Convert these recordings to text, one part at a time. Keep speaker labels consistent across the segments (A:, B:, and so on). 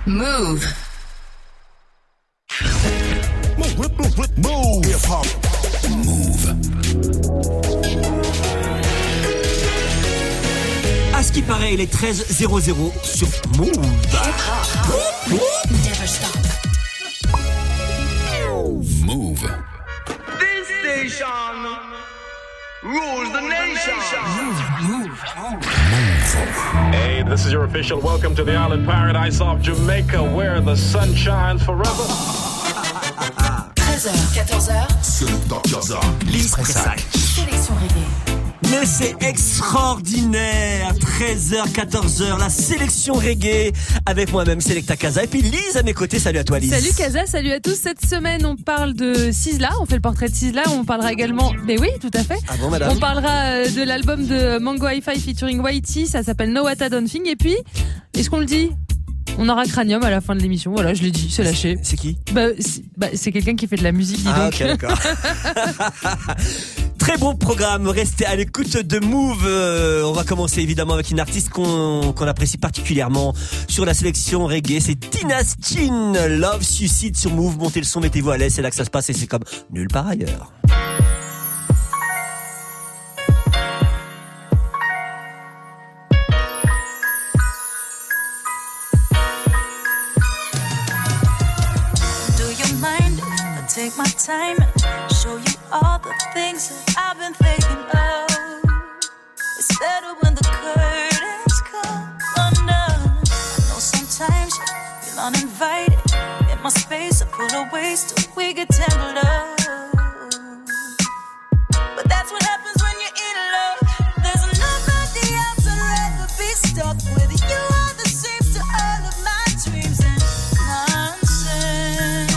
A: Move.
B: Move. Hip-hop. Move.
C: À ce qui paraît, il est 13h00 sur Move.
A: Never stop.
B: Move.
D: This station rules the nation.
A: Move.
E: Hey, this is your official welcome to the island paradise of Jamaica, where the sun shines forever.
A: 13h, 14h.
B: Sélecta Casa.
C: Lise Pressac.
A: Sélection reggae.
C: Mais c'est extraordinaire. 13h, 14h, la sélection reggae avec moi-même Sélecta Casa et puis Lise à mes côtés. Salut à toi Lise.
F: Salut Casa, salut à tous. Cette semaine on parle de Sizzla, on fait le portrait de Sizzla, on parlera également, mais oui tout à fait,
C: Ah bon madame.
F: on parlera de l'album de Mango Hi-Fi featuring Whitey, ça s'appelle No What I Don't Think. Et puis, est-ce qu'on le dit ? On aura Cranium à la fin de l'émission, voilà je l'ai dit, c'est lâché.
C: C'est qui ?
F: C'est quelqu'un qui fait de la musique, dis donc.
C: Ok d'accord. Très bon programme, restez à l'écoute de Move. On va commencer évidemment avec une artiste qu'on apprécie particulièrement sur la sélection reggae. C'est Tina Chin, Love Suicide sur Move. Montez le son, mettez-vous à l'aise, c'est là que ça se passe et c'est comme nulle part ailleurs.
G: Do you mind if I take my time and show you all the things that I've been thinking of? It's better when the curtains come undone. I know sometimes you feel uninvited in my space. I pull away so we get tangled up. But that's what happens when you're in love. There's nobody else I'd rather be stuck with. You are the same to all of my dreams and nonsense.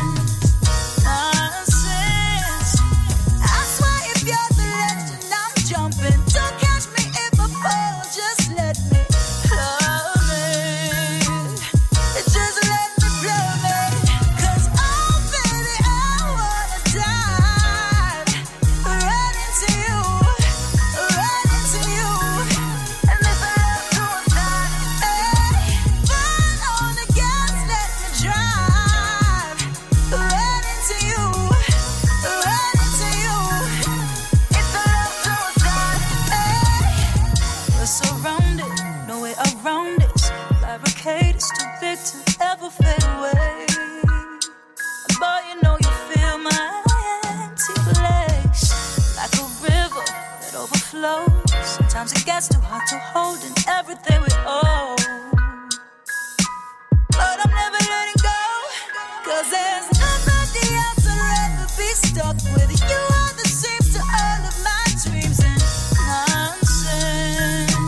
G: I swear if you're the legend, I'm jumping. Don't catch me if I fall, just let me love it. Just let me love it. 'Cause oh baby, I wanna dive right into you, right into you. And if I love to a thought, burn on the gas, let me drive right into you, right into you. If I love to a thought, we're surrounded, no way around it. Barricade is too big to ever fade away. Boy, you know you feel my empty place, like a river that overflows. Sometimes it gets too hard to hold in everything we own. But I'm never letting go, 'cause there's nobody else I'd rather be stuck with. You are the same to all of my dreams and nonsense.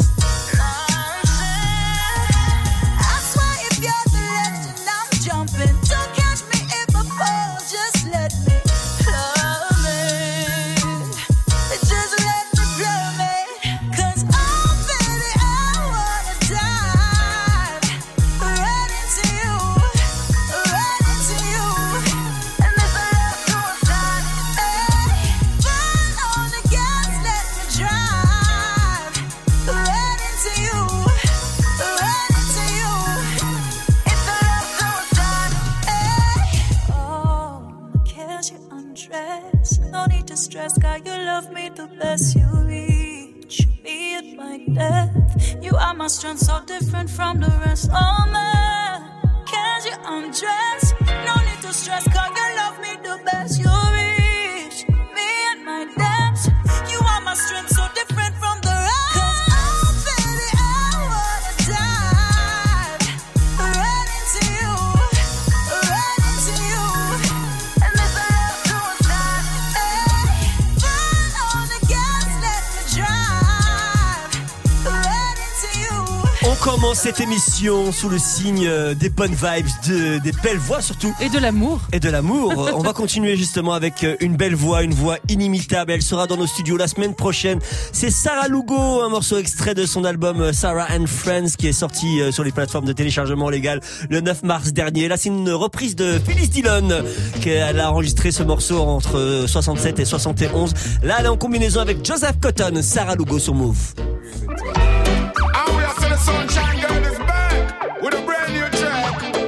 G: I swear if you're the legend, I'm jumping. Don't catch me if I fall, just let me love it. Just let me love it. 'Cause oh baby, I wanna dive right into you, right into you. And if I love to a thought, burn on the gas, let me drive right into you, right into you. If I love to a thought, oh, can't you undress? No need to stress, God, you love me the best. You reach me at my depth. You are my strength, so different from the rest. Oh man, can't you undress? No need to stress, God, you love me the best. You reach me at my depth. You are my strength, so different from the rest. 'Cause oh baby, I wanna dive right into you, right into you. And if I love to a thought, burn on the gas, let me drive right into you.
C: On commence cette émission sous le signe des bonnes vibes, des belles voix surtout.
F: Et de l'amour.
C: Et de l'amour. On va continuer justement avec une belle voix, une voix inimitable. Elle sera dans nos studios la semaine prochaine. C'est Sarah Lugo, un morceau extrait de son album Sarah and Friends qui est sorti sur les plateformes de téléchargement légal le 9 mars dernier. Là, c'est une reprise de Phyllis Dillon qu'elle a enregistré ce morceau entre 67 et 71. Là, elle est en combinaison avec Joseph Cotton. Sarah Lugo sur Move.
B: And we are the sunshine girl is back with a brand new track.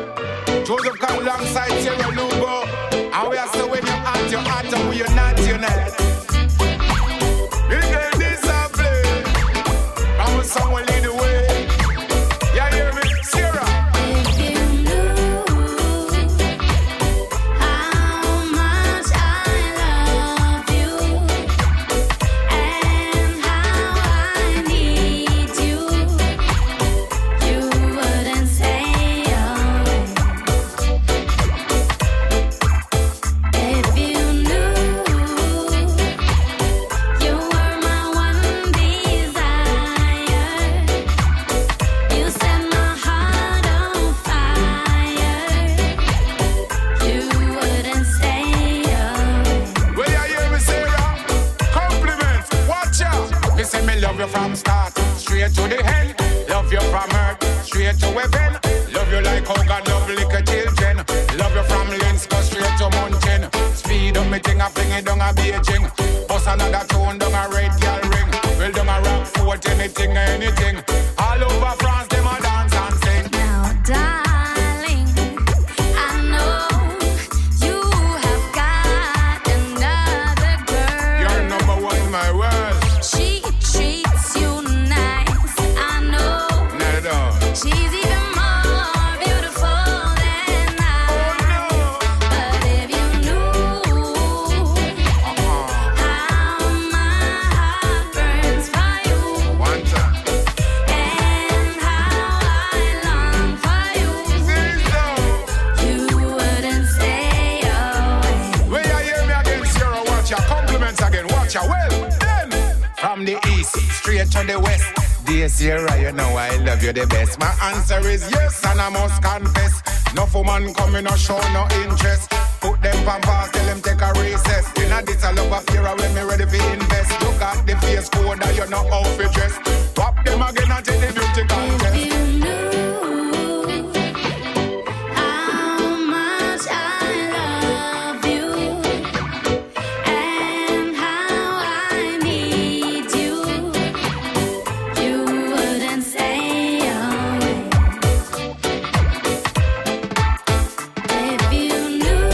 H: from start, straight to the end. Love you from earth, straight to heaven. Love you like how God love little children. Love you from Linz, go straight to mountain. Speed up me thing, I fling it down a Beijing. Bust another tune down a red girl ring. Well down a rock fort, anything, anything. All over France, them a dance and sing.
G: Now, darling, I know you have got another girl.
H: You're number one in my world.
G: She treats you nice, I know.
H: Not at all.
G: She's even more beautiful than I. But if you knew how my heart burns for you,
H: One time.
G: and how I long for you, you wouldn't stay away.
H: When you hear me again, Sierra, watch your compliments again. Watch your well. Then, from the east, straight to the west. Dear Sierra, you know I love you the best. My answer is yes, and I must confess. No woman coming no show no interest. Put them pampas, tell them take a recess. In a this I love a fear when me ready for invest. You got the face code that you know how to dress. Pop them again and take the beauty contest.
G: If you knew how much I love you and how I need you, you wouldn't stay away. If you knew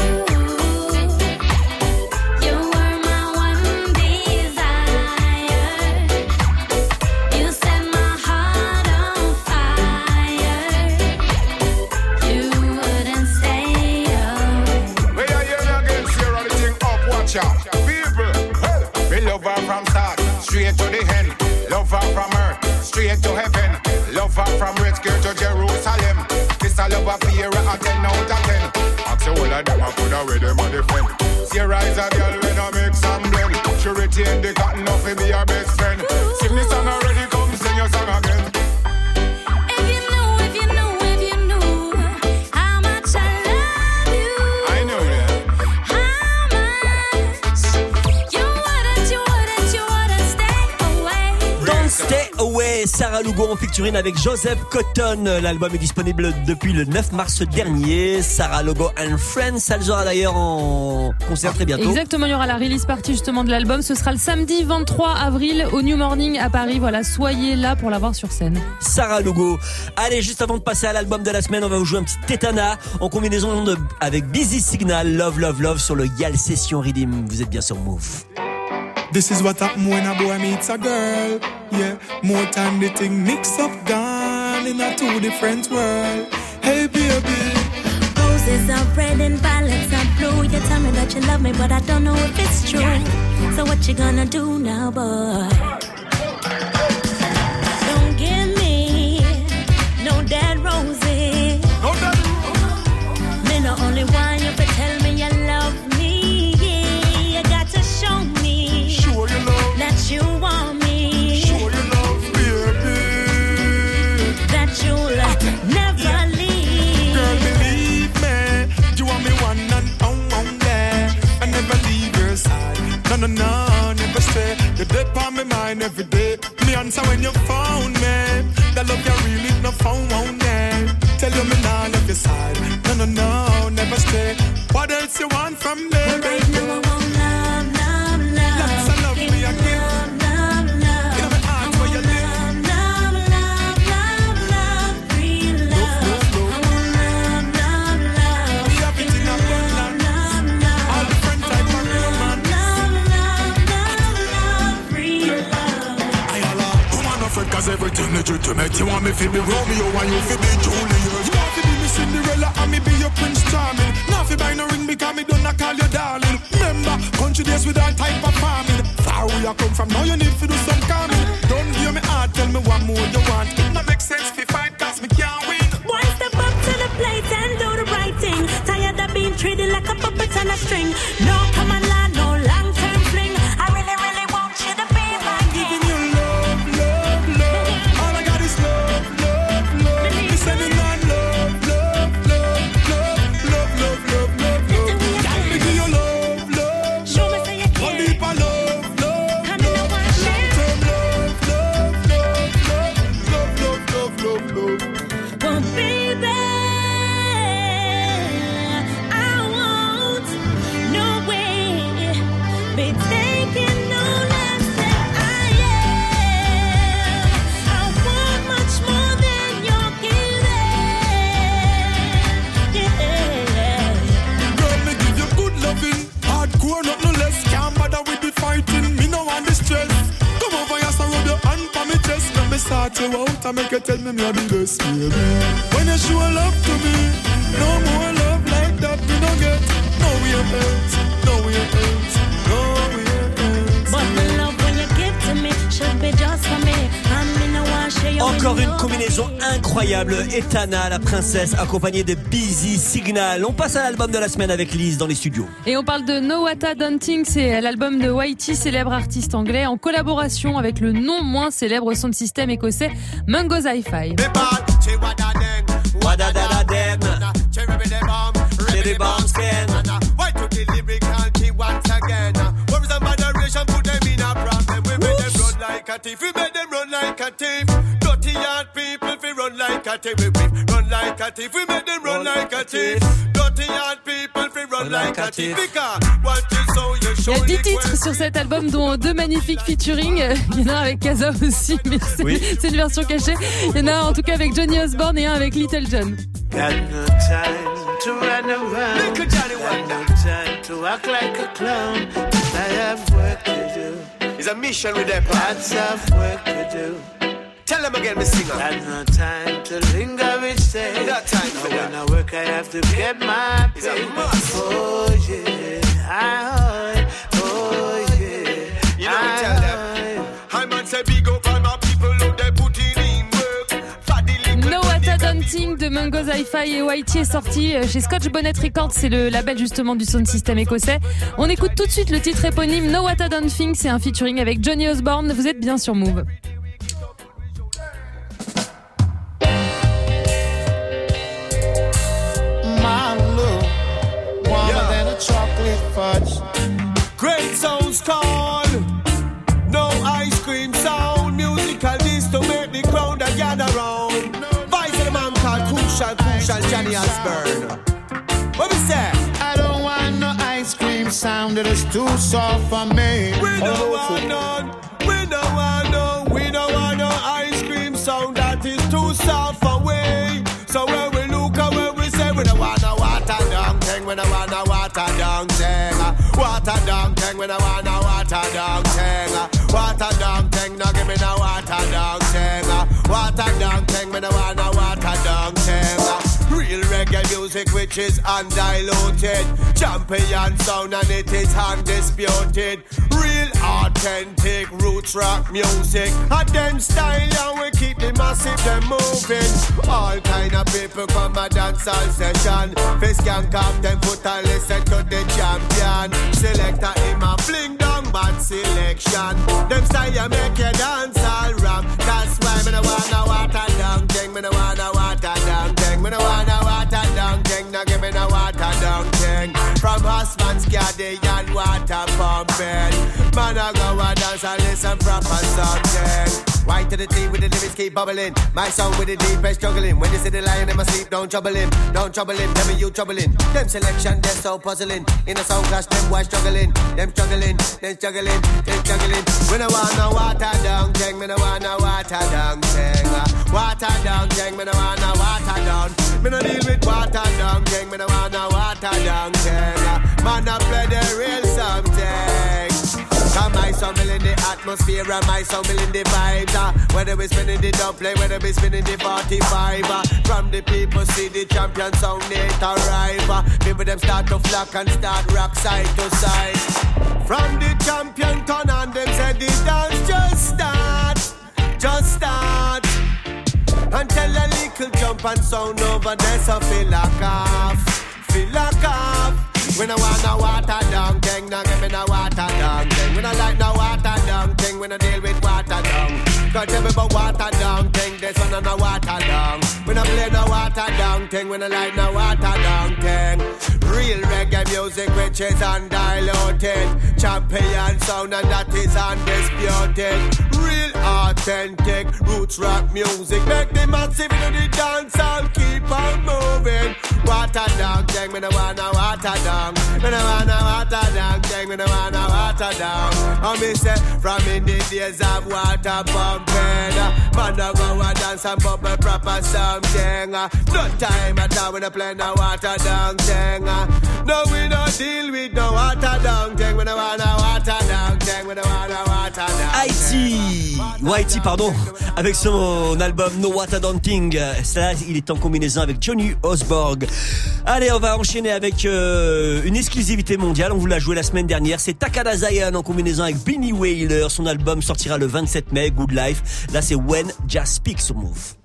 G: you were my one desire, you set my heart on fire, you wouldn't stay away.
H: When you hear me again, Sierra, the thing up, watch out. People, well, we love her from start, straight to the end. Love her from earth, straight to heaven. Love her from Red Square to Jerusalem. This I love her for you, a 10 out of 10. Ask all of them, I put away them on the friend. Sierra is a girl when I make some blend. She retain the cotton off to be her best friend. Sing the song already, come sing your song again.
G: If you knew how much I love you,
H: I know that.
G: how much you wouldn't stay away.
C: Don't Stay Away, Sarah Lugo en featuring avec Joseph Cotton. L'album est disponible depuis le 9 mars dernier. Sarah Lugo and Friends, ça le sera d'ailleurs en concert très bientôt.
F: Exactement, il y aura la release party justement de l'album. Ce sera le samedi 23 avril au New Morning à Paris. Voilà, soyez là pour la voir sur scène.
C: Sarah Lugo. Allez, juste avant de passer à l'album de la semaine, on va vous jouer un petit Tetana en combinaison avec Busy Signal, Love Love Love sur le Yal Session Rhythm. Vous êtes bien sur Move.
I: This is what happen when a boy meets a girl. Yeah, more time the thing mix up, gone in a two different world. Hey baby,
G: Roses are red and violets are blue. You tell me that you love me, but I don't know if it's true. So what you gonna do now, boy? Don't give me no dead roses. Me no only want you to tell me you love me. Yeah, you got to show me
I: show your love,
G: that you want me,
I: show your love, baby.
G: that you'll never leave.
I: Girl, believe me, you are me one and only. I never leave your side. No, no, no, never stay. You're dead on my mind every day. Me answer when you found me. That love you really no phone on me. Tell you me now love your side. No, no, no, never stay. What else you want from me?
G: But right now I want love, love, love.
I: Lots of love
G: Give
I: me
G: me
I: again.
G: love, love, love.
I: In my heart where you live.
G: Love, love, love, love, real love.
I: Love, love,
G: I want love, love, love.
I: Me everything I want, love.
G: Love, love.
I: All the friend type of woman.
G: Love, love, love, love, real love.
I: I holla, woman no fret 'cause everything legitimate. You want me fi be Romeo and you fi be Juliet. You want fi be me Cinderella and me be your Prince Charming. Now fi buy no ring because me don't call you darling. Remember, country days with all type of farming. Far where you come from, now you need fi do some calming. Don't give me heart, tell me what more you want. It no make sense fi fight 'cause me can't win.
G: Boy, step up to the plate and do the right thing. Tired of being treated like a puppet on a string. No common law, no long-term fling. I really, really want you to be my king.
I: Giving you love, love, love. All I got is love, love, love. Me sending on love, love, love, love, love, love, love, love, love. Got me give you love, love,
G: Show me say you
I: one
G: care.
I: deeper love, love,
G: Come in, I want
I: long-term love, love, I make you tell me me a the best, baby. When you show love to me, no more love like that we don't get. No way else, no way else, no way else.
G: But the love when you give to me should be just for me.
C: Encore une combinaison incroyable. Etana, la princesse, accompagnée de Busy Signal. On passe à l'album de la semaine avec Lise dans les studios.
F: Et on parle de No Wata Dancing, c'est l'album de Whitey, célèbre artiste anglais, en collaboration avec le non moins célèbre sound system écossais Mungo's Hi-Fi.
J: If we make them run like a thief, dirty yard people, if we run like a thief, run like a thief. We make them run like a thief, dirty yard people, if we run like a thief.
F: Il y a 10 titres sur cet album, dont 2 magnifiques featuring. Il y en a un avec Kaza aussi, mais c'est une version cachée. Il y en a un en tout cas avec Johnny Osborne et un avec Little John.
K: Got no time to run around. Got no time to act like a clown. I have work to do.
J: It's a mission with them.
K: Lots of work to do.
J: Tell them again, Miss Singer.
K: Got no time to linger each day.
J: That time for that.
K: When I work, I have to get my pay.
J: It's a must.
K: Oh yeah, oh yeah.
J: You know we tell them. I man say big up all my people out there putting in work.
F: No Wata Dancing de Mungo's Hi-Fi et Whitey est sorti chez Scotch Bonnet Records, c'est le label justement du sound system écossais. On écoute tout de suite le titre éponyme No Wata Dancing, c'est un featuring avec Johnny Osborne. Vous êtes bien sur Move.
J: Great sounds call, no ice cream sound, musical this to make the crowd a gather round. Vice of the man called Crucial Johnny Osborne. What we say?
I: I don't want no ice cream sound, it is too soft for me.
J: We don't want none, we don't want no ice cream sound that is too soft for we. So when we look at when we say we don't want no water down thing, we don't want no water down thing. Water down thing, we don't want no water down thing. Water down thing, no give me no water down thing. Water down thing, we don't want no water down thing. Real reggae music which is undiluted, champion sound and it is undisputed. Real authentic roots rock music, and them style and we keep the massive them moving. All kind of people come a dancehall session. Face can come them put and listen to the champion. Selector him a fling down bad selection. Them style make you dance all wrong. That's why me no want no water down thing. Me no want no water down thing. Me no want no water down thing. Now give me no water down thing. From husband's caddy and water pumping. Man I go and dance and listen proper something. Right to the team with the lyrics keep bubbling. My song with the deepest struggling. When you see the lion in my sleep, don't trouble him. Don't trouble him, tell me you troubling. Them selection, they're so puzzling. In the sound clash, them boys struggling. Them struggling, them struggling, them struggling. We no want no water down thing. Me no want no water down thing. Water down thing, me no want no water down. Me no deal with water down thing. Me no want no water down thing. Man, I play the real something. Cause my sound in the atmosphere and my sound in the vibes. Whether we spinning the dub play, whether we spinning the 45. From the people see the champion sound it arrive. People them start to flock and start rock side to side. From the champion turn on them say the dance just start. And tell a little jump and sound over there so feel like off. We no want no water down thing, no give me no water down thing. We no like no water down thing, we no deal with water down. Cause tell me about water down thing, this one no water down. We no play no water down thing, we no like no water down thing. Real reggae music which is undiluted, champion sound and that is undisputed. Real authentic roots rock music, make the massive into the dance and keep on moving. Water down thing. thing, me no wanna water down. Me no wanna water down thing, me no wanna water down. And me say, from in the days of water pumping, man don't go and dance and bubble proper something. No time at all when I play no water down thing. No, we don't deal with no water down thing. We no wanna water down thing. We no wanna water down.
C: Whitey, pardon, avec son album No Water Down Thing. Cela, il est en combinaison avec Johnny Osborne. Allez, on va enchaîner avec une exclusivité mondiale. On vous l'a joué la semaine dernière. C'est Takada Zion en combinaison avec Benny Wailer. Son album sortira le 27 mai, Good Life. Là, c'est When Jah Speaks sur Move.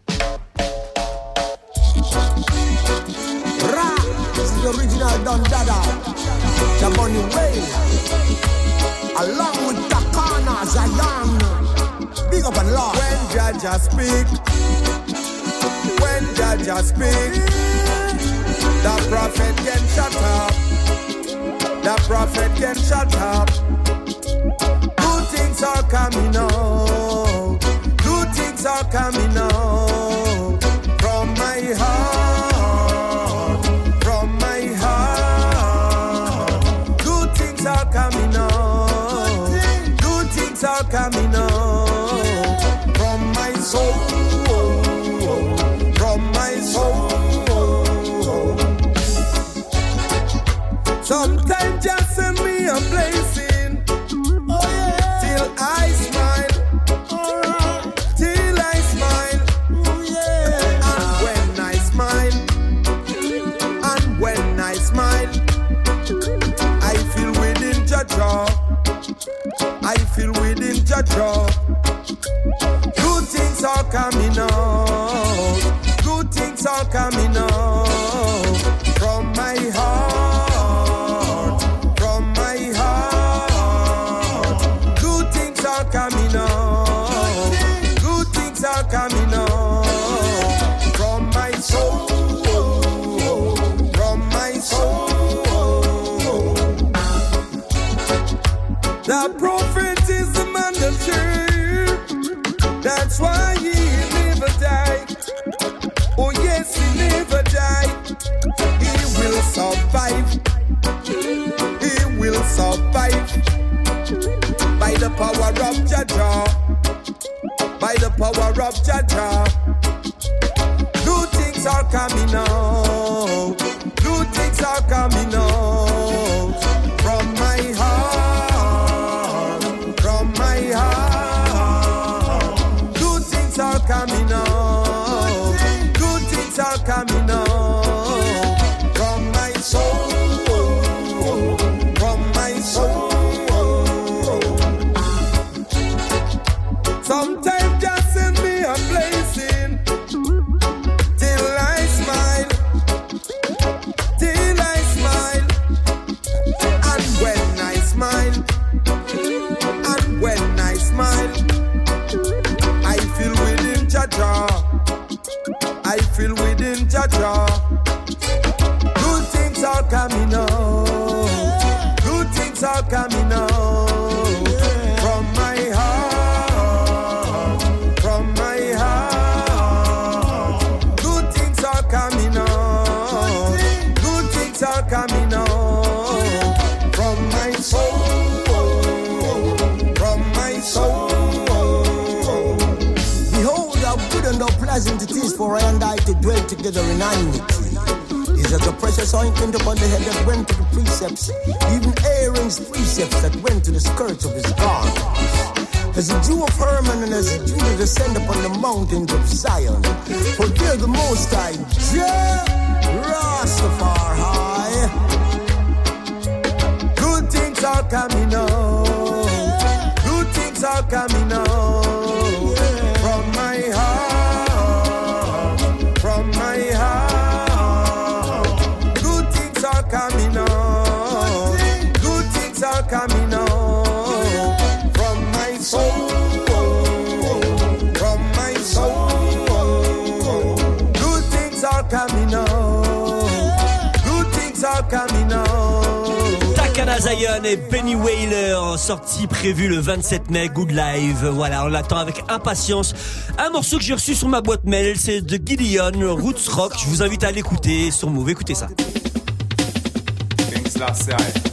L: This is the original Don Dada, Jaboni Way, along with Takana Zion. Big up and loud.
J: When Jah speak, when Jah speak, the prophet can shut up. The prophet can shut up. Good things are coming out. Good things are coming out from my heart. From my heart. Good things are coming out. Good things are coming out from my soul. From my soul. Sometimes just send me a blessing, till I smile, till I smile, and when I smile, and when I smile, I feel within Jah, I feel within Jah. Good things are coming out, good things are coming out from my heart. Coming on, good things are coming on from my soul, from my soul. The prophet is the man that true. That's why he never die. Oh yes, he never die. He will survive. He will survive. By the power of Jah, by the power of Jah, good things are coming out. Good things are coming out from my heart, from my heart. Good things are coming out. Good things are coming out from my soul, from my soul. Sometimes just send me a blessing, till I smile, till I smile, and when I smile, and when I smile, I feel within Jah, I feel within Jah. Good things are coming out, good things are coming out from my heart. Coming on, good things are coming on from my soul, from my soul.
L: Behold how good and how pleasant it is for I and I to dwell together in unity. Is as a precious ointment upon the head that went to the precepts, even Aaron's precepts that went to the skirts of his garment. As the dew of Hermon and as the dew to descend upon the mountains of Zion. For there the Most High, Jah Rastafari.
J: Good things are coming on. Good things are coming on from my heart, from my heart. Good things are coming on. Good things are coming on from my soul, from my soul. Good things are coming on. Good things are coming on.
C: Takada Zion et Benny Wailer, sortie prévue le 27 mai, Good Live. Voilà, on l'attend avec impatience. Un morceau que j'ai reçu sur ma boîte mail, c'est de Gideon, Roots Rock. Je vous invite à l'écouter sur Move. Écoutez ça.
M: Selassie.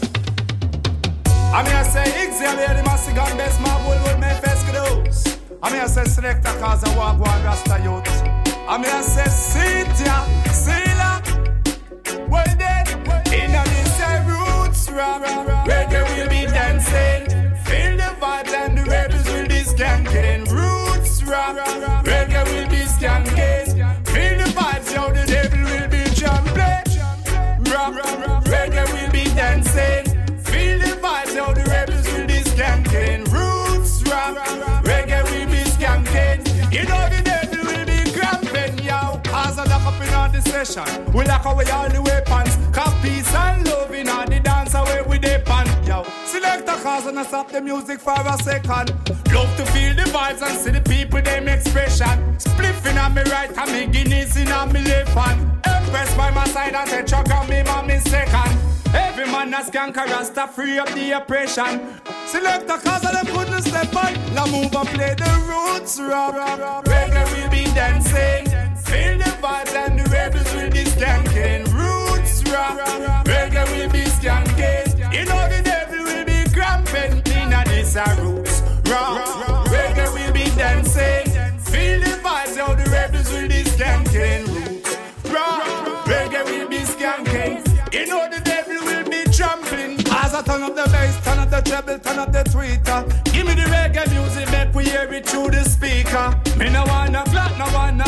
M: I mean I say Ixia the massive gun best my boy with me first kudos. I mean I say Selector cause I walk one Rasta youth. I mean I say Cynthia, Sila, well dead. In a this roots rap, reggae will be dancing. Feel the vibes and the rebels will be skanking. Roots rap, reggae will be skanking. Feel the vibes, yo, the devil will be jumping. Reggae will be dancing. Feel the vibes, yo, the rebels will be skanking. Roots rap, reggae will be skanking. You know the devil will be cramping, yo. As I lock up in all the session, we lock away all the weapons. Cause peace and love in all the dance away with the pan, yo. Select a cause and I stop the music for a second. Love to feel the vibes and see the people, them expression. Spliffing on me right and me Guinness in on me left hand. Empress by my side and say chuck on me mommy second. Every man that's skank a rasta free up the oppression. Select a cause and them couldn't step on. La move and play the roots rock. Reggae will be dancing. Feel the vibes and the rebels will be skanking. Roots rock. Reggae will be skanking. You know the devil will be cramping. Inna this a roots rock. Reggae will be dancing. Feel the vibes, how the rebels will be skanking. Roots rock. Reggae will be skanking. You know the devil will be trampling. As I turn up the bass, turn up the treble, turn up the tweeter. Give me the reggae music, make we hear it through the speaker. Me no wanna flat, no wanna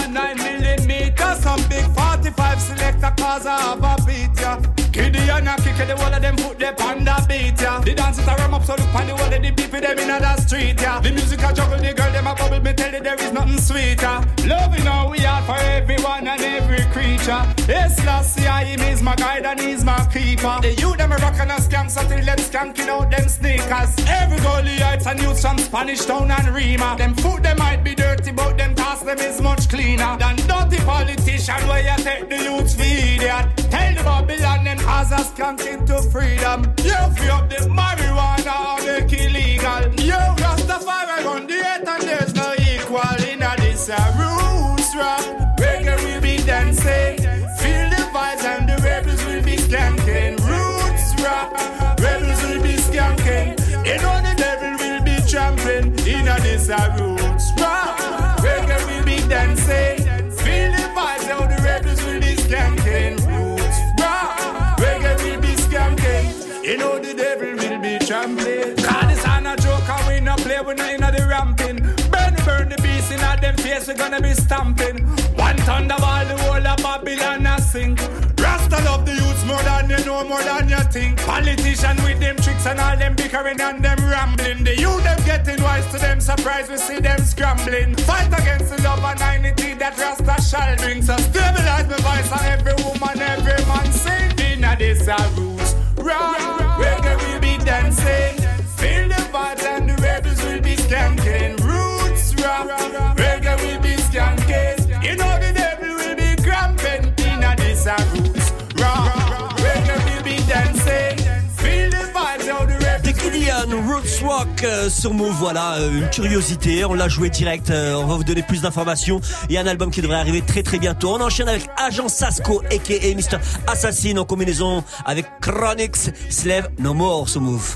M: 9mm. Some big 45 selector cause I have a beat, yeah. Kiddy and a kick the wall of them put them on the beat, yeah. The dance it a ram up so look on the wall of the people them in the street, yeah. The music a juggle, the girl them a bubble, me tell you there is nothing sweeter. Loving how we are for everyone and every creature. Yes, Lassie, him is my guide and he's my keeper. The youth them a rock and a skank so till them skanking out them sneakers. Every Goliaths and youths from Spanish Town and Rima. Them foot them might be dirty but them task them is much cleaner than dirty politician where you take the youths for idiot. Tell the Babylon them as a skank into freedom. You free up the marijuana or make illegal. You Rastafari run the earth and there's no equal in this roots rock. Reggae will be dancing. Feel the vibes and the rebels will be skanking. Roots rock. Rebels will be skanking. You know the devil will be trampling in this roots rock. Reggae will be dancing. Feel the vibes how the rebels will be skanking. Roots rock. Reggae will be skanking. You know the devil will be trampling. Cause this ain't a joke and we not play, we not in the ramping. Burn the beast in them face, we gonna be stamping. One thunderball, the whole of Babylon a sing. Rasta love the youths more than you know, more than you think. Politician with them tricks and all them bickering and them rambling. The youth them getting wise to them surprise, we see them scrambling. Fight against the love and unity that Rasta shall bring. So stabilize my voice and every woman, every man sing. Inna this a roots rock. Reggae will be dancing. Feel the vibes and the rebels will be skanking. Roots rock. Reggae will be skanking. You know the devil will be cramping. Inna this a roots rock. Reggae will be dancing. Feel the vibes how the rebels.
C: Kiddian Roots Rock sur Move, voilà, une curiosité, on l'a joué direct, on va vous donner plus d'informations. Il y a un album qui devrait arriver très très bientôt. On enchaîne avec Agent Sasco aka Mr. Assassin en combinaison avec Chronix, Slave No More sur Move.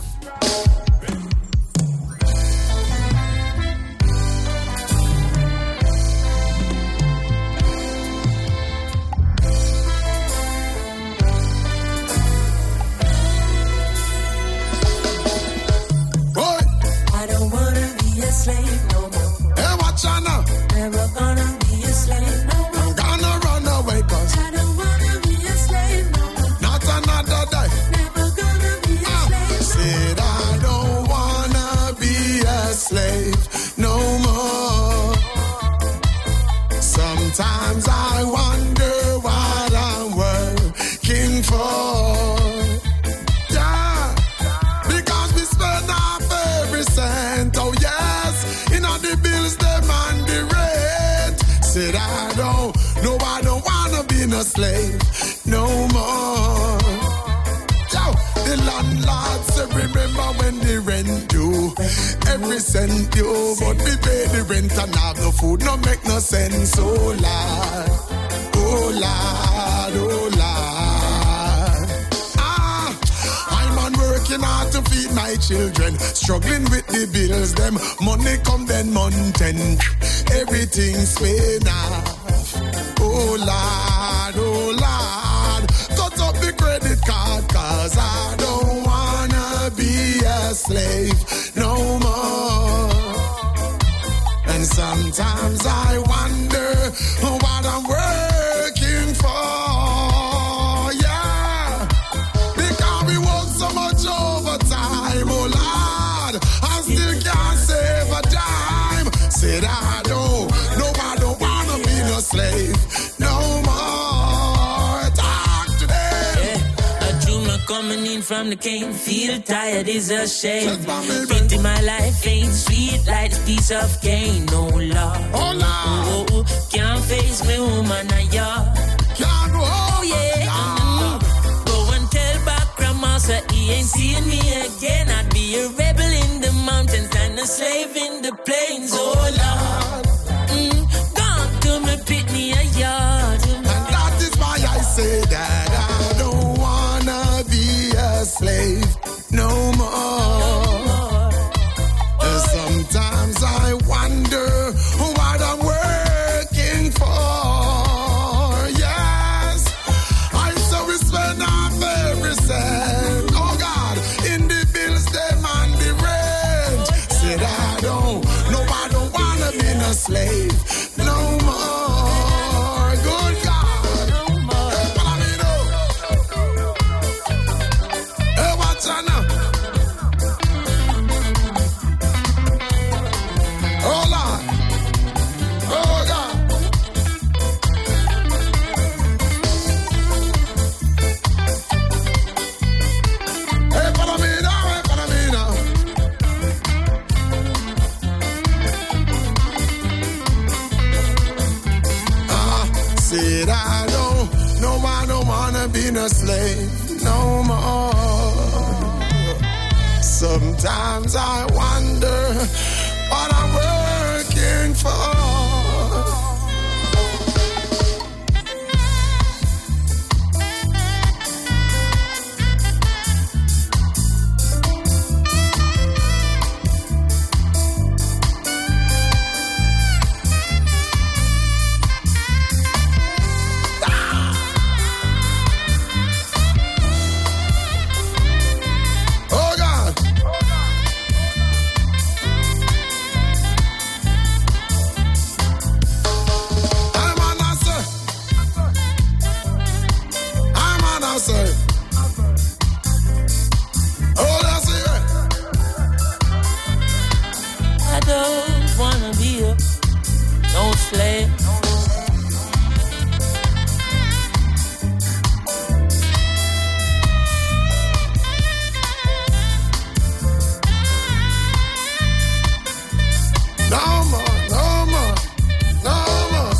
G: Slave no more.
I: Hey, watch out now.
G: Never gonna be a slave no more.
I: I'm gonna run away, cause
G: I don't wanna be a slave no more.
I: not another day.
G: Never gonna be a slave
I: Said I don't wanna be a slave no more. Sometimes I wonder what I'm working for. Yeah, because we spend off every cent. Oh yes, in all the bills, them and the rent. Said I don't wanna be no slave no more. Yo, the landlord said remember when the rent due, every cent due, but we pay the rent and have no food, no make no sense. Oh Lord, oh Lord, oh Lord. feed my children. Struggling with the bills, them money come then mountain. Everything's paid off. Oh Lord, oh Lord. Cut up the credit card, cause I don't wanna be a slave no more. And sometimes I wonder what I'm working for, yeah. Because we work so much overtime, oh Lord, I still can't save a dime. Said I don't wanna be no slave no more. Talk today.
N: Yeah, a dreamer coming in from the king, feel tired is a shame. Fate in my life ain't sweet like this piece of cane, no Lord.
I: Oh Lord,
N: oh, can't face me woman a yard.
I: Can't go home.
N: Oh yeah, go and tell back grandma so he ain't seeing me again. I'd be a rebel in the mountains and a slave in the plains. Oh Lord, gone to me pick me a yard.
I: And that is why I say that I don't wanna be a slave no more. Sometimes I wonder what I'm working for. Yes, I so we spend off every cent. Oh God, in the bills, them and the rent. Said I don't wanna be no slave no more. Good God, no more. Hey, Palamino. Hey, what's on now? Oh Lord, oh God. Hey, follow me now, hey, follow me now. Said I don't wanna be no slave no more. Sometimes I wonder what I'm working for. Oh God. Sir. Oh, that's it.
N: I don't wanna be a no slave.
I: No more, no more, no more.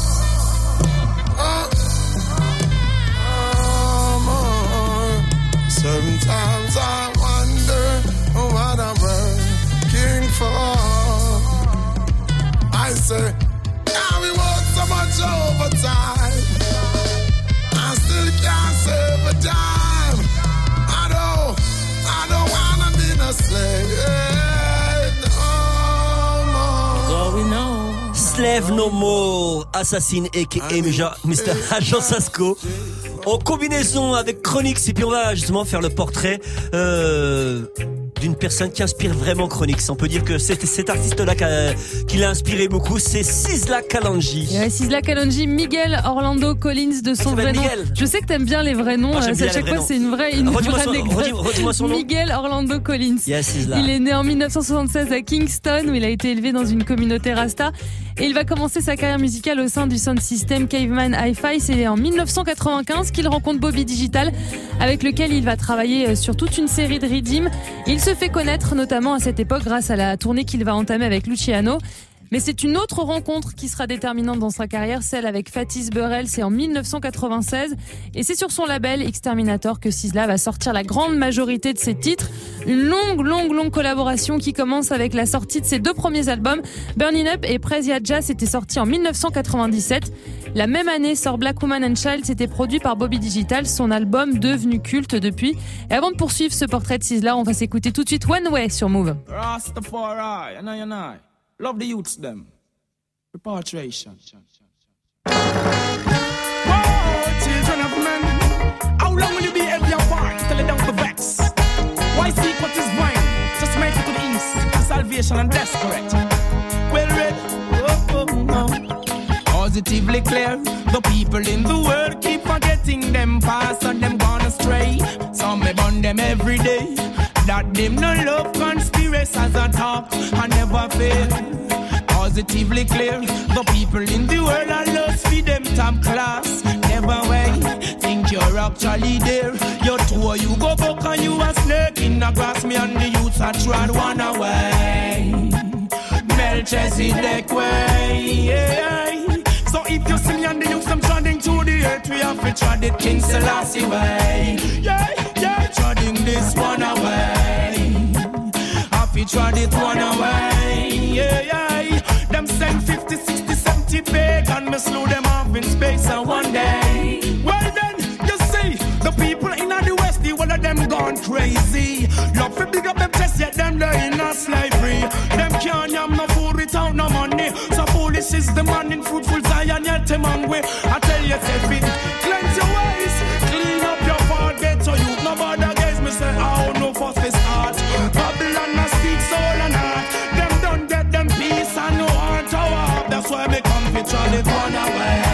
I: Sometimes I wonder what I'm working for. I say, now we work so much overtime. I still can't save a dime. I don't wanna be no slave no more.
N: Going on.
C: Slave No More, Assassin aka Mr. Agent Sasco. En combinaison avec Chronix, et puis on va justement faire le portrait d'une personne qui inspire vraiment Chronix. On peut dire que c'est cet artiste-là qui l'a inspiré beaucoup, c'est Sizzla Kalonji.
F: Ouais, Sizzla Kalonji, Miguel Orlando Collins de son vrai nom. Je sais que t'aimes bien les vrais noms, à chaque fois c'est une vraie anecdote.
C: Redis-moi son nom.
F: Miguel Orlando Collins.
C: Yes,
F: il est né en 1976 à Kingston, où il a été élevé dans une communauté Rasta. Et il va commencer sa carrière musicale au sein du sound system Caveman Hi-Fi. C'est en 1995 qu'il rencontre Bobby Digital, avec lequel il va travailler sur toute une série de redeems. Il se fait connaître notamment à cette époque grâce à la tournée qu'il va entamer avec Luciano. Mais c'est une autre rencontre qui sera déterminante dans sa carrière, celle avec Fatis Burrell, c'est en 1996. Et c'est sur son label Exterminator que Sizzla va sortir la grande majorité de ses titres. Une longue collaboration qui commence avec la sortie de ses 2 premiers albums. Burning Up et Praise Ya Jah, c'était sorti en 1997. La même année sort Black Woman and Child, c'était produit par Bobby Digital, son album devenu culte depuis. Et avant de poursuivre ce portrait de Sizzla, on va s'écouter tout de suite One Way sur Move.
O: Rastafari, and I. Love the youths, them. Repatriation. Whoa, children of men. How long will you be ever apart till you don't vex? Why seek what is mine? Just make it to the east. Salvation and desperate. Well read. Positively clear. The people in the world keep forgetting them past and them gone astray. Some may burn them every day. That them no love conspiracies a talk and never fail. Positively clear, the people in the world are lost for them top class. Never wait, think you're actually there. You're two, you go back and you a snake in the grass. Me and the youths are tried one away. Melchizedek way, yeah. So if you see me and the youths, I'm treading to the earth. We have to tread it King Selassie way. Yeah, treading this one away. Have to tread it one away. Yeah. Them send 50, 60, 70 pagan. Me slew them off in space and one day. Well then, you see, the people in the west, the one of them gone crazy. Love to big up them chest, yet them they in a slavery. Them can't yam no food without no money. So foolish is the man in fruitful Zion, yet them hungry. I tell you, say it, cleanse your ways, clean up your heart, get to you. No bother guys, me say, oh no fuss this heart. Babylon a speak soul and heart. Them don't get them peace and no heart to walk. That's why me come to try to run away.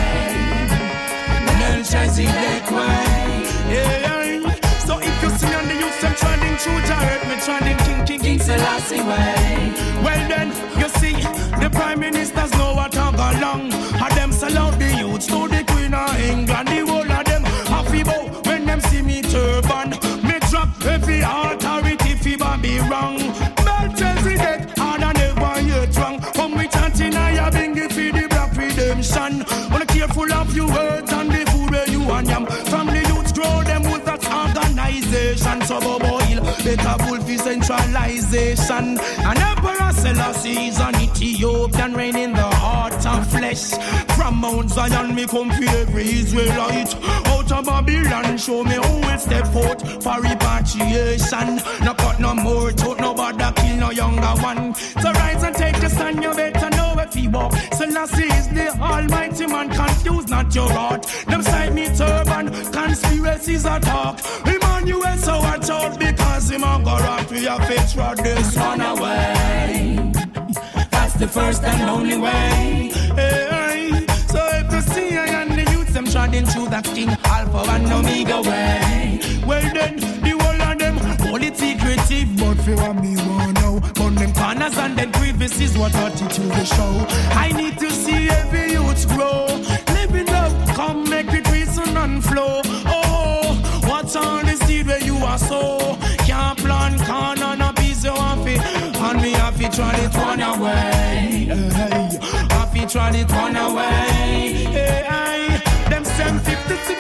O: Melchizedek way. Yeah. So if you see on the youth, them trending through the earth, me trending King Selassie way. Well then, you see, the Prime Ministers know what I go along. And them sell out the youths to the Queen of England. The whole of them happy bow when them see me turban. Me drop every authority fever be wrong. Melchizedek, hard and never yet wrong. Come we chanting I bring it for the black redemption. Wanna careful of your words and the food where you and yam. From the youths grow them with that organization. So boil, better full for centralization. And Emperor Selassie is an Ethiopian reign in the heart and flesh. From Mount Zion me come for every Israelite. Out of Babylon show me who will step out for repatriation. No cut no more throat, nobody kill no younger one. So rise and take a stand, you better know if he walk. Selassie is the almighty man, confuse not your heart. Them side me turban, conspiracies are talk. Emmanuel so watch out because him a go rock. We have to throw this one away. That's the first and only way. Hey, so if you see I and the youths them treading through that King Alpha and Omega way. Well then, the whole of them hold it secretive, but for what me want now. Burn them corners and then crevices, what attitude they show. I need to see every youth grow. Living love, come make it reason and flow. Oh, what's on the seed where you are so? Can't plant corn on a piece of waffy. And me have to try it one away. Hey, have to try it one away. Hey, them send 50, 60,